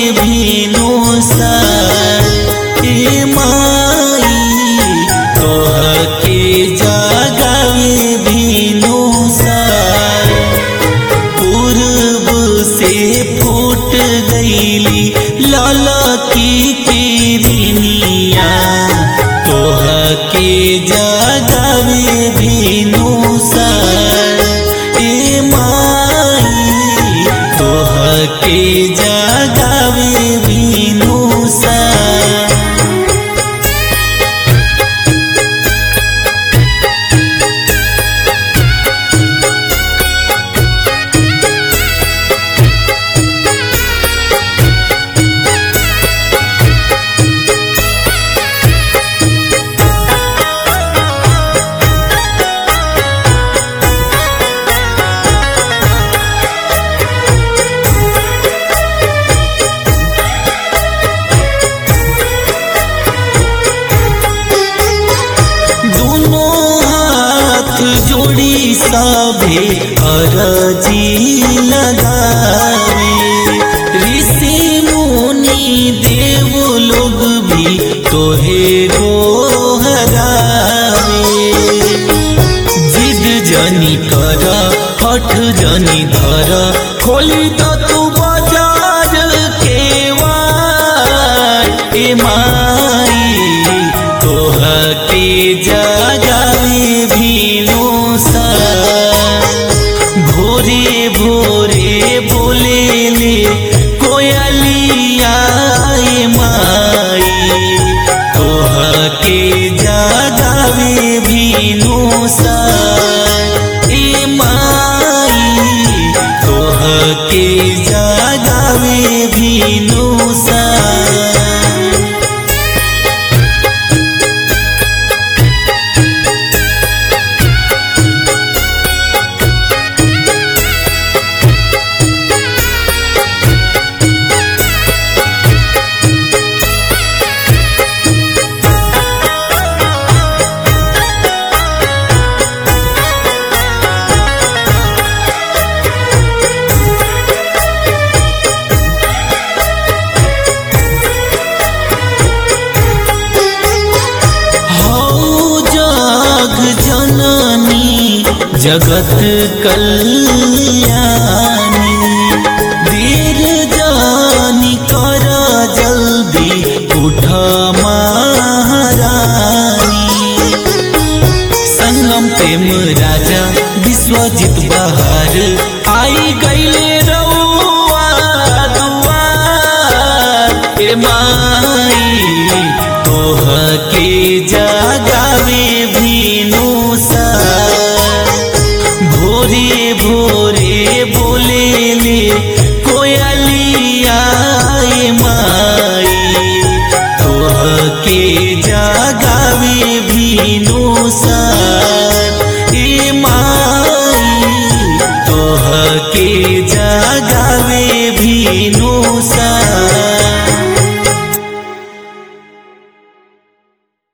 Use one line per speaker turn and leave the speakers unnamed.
भीनु सा ए माई तोहके जगावे भीनु सा पूर्व से फूट गईली लाला की किरनिया तोहके जगावे भीनु सा ए माई तोहके जगावे भीनु सा। जोड़ी सभे अरजी लगावे ऋषि मुनि देव लोग भी तोहे गोहरावे जिद जनी कर हठ जनी धर खोली तो तू बाजार के वाट ए माई तोहके जगावे भीनु सा भोरे भोरे बोले ले कोयलिया ए माई तोहके जगावे भीनु सा ए माई तोहके जगावे भीनु सा। जगत कल्याणी देर जानी कर जल्दी उठ महारानी संगम प्रेम राजा विश्वजीत बहार आई गईले रउआ दुआर ए माई तोहके जगावे भीनु सा भोरे भोरे बोले ले कोयलिया ए माई तोहके जगावे भीनु सा ए माई तोहके जगावे भीनु सा।